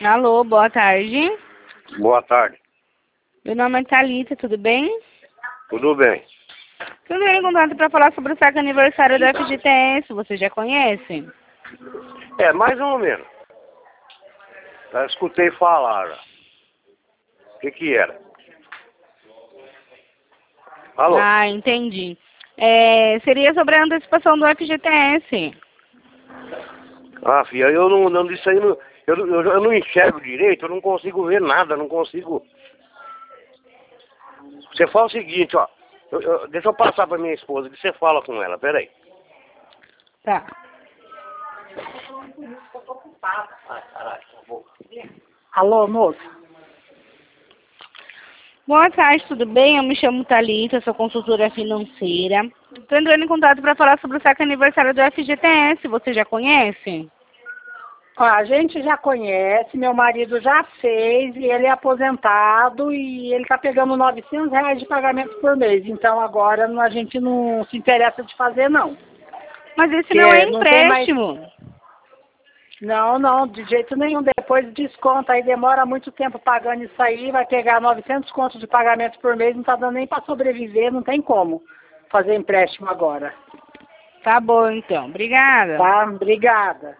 Alô, boa tarde. Boa tarde. Meu nome é Thalita, tudo bem? Tudo bem? Estou entrando em contato para falar sobre o saque aniversário da FGTS, você já conhece? É, mais ou menos. Já escutei falar já. O que era? Alô? Ah, entendi. Seria sobre a antecipação do FGTS. Ah, filha, eu não disso aí, eu não enxergo direito, eu não consigo ver nada, não consigo. Você fala o seguinte, ó. Deixa eu passar pra minha esposa que você fala com ela, peraí. Tá. Alô, moça? Boa tarde, tudo bem? Eu me chamo Thalita, sou consultora financeira. Estou entrando em contato para falar sobre o saque aniversário do FGTS, você já conhece? Ó, a gente já conhece, meu marido já fez e ele é aposentado e ele está pegando R$ 900 de pagamento por mês. Então agora a gente não se interessa de fazer, não. Mas esse Porque não é não tem mais... empréstimo. Não, de jeito nenhum. Depois desconta, aí demora muito tempo pagando isso aí, vai pegar 900 contos de pagamento por mês, não está dando nem para sobreviver, não tem como fazer empréstimo agora. Tá bom, então. Obrigada. Tá? Obrigada.